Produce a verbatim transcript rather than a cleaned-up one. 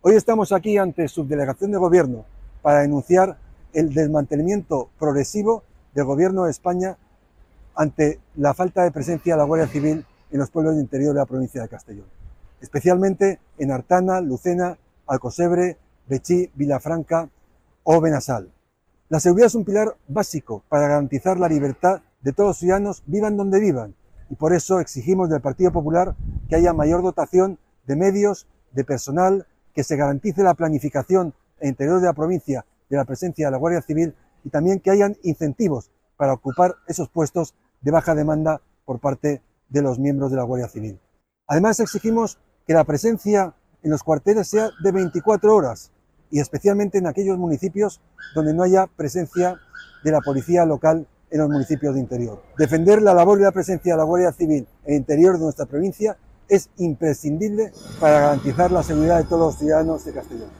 Hoy estamos aquí ante Subdelegación de Gobierno para denunciar el desmantelamiento progresivo del Gobierno de España ante la falta de presencia de la Guardia Civil en los pueblos de interior de la provincia de Castellón, especialmente en Artana, Lucena, Alcosebre, Betxí, Vilafranca o Benassal. La seguridad es un pilar básico para garantizar la libertad de todos los ciudadanos, vivan donde vivan, y por eso exigimos del Partido Popular que haya mayor dotación de medios, de personal, que se garantice la planificación en el interior de la provincia de la presencia de la Guardia Civil y también que hayan incentivos para ocupar esos puestos de baja demanda por parte de los miembros de la Guardia Civil. Además, exigimos que la presencia en los cuarteles sea de veinticuatro horas y especialmente en aquellos municipios donde no haya presencia de la policía local en los municipios de interior. Defender la labor y la presencia de la Guardia Civil en el interior de nuestra provincia es imprescindible para garantizar la seguridad de todos los ciudadanos de Castellón.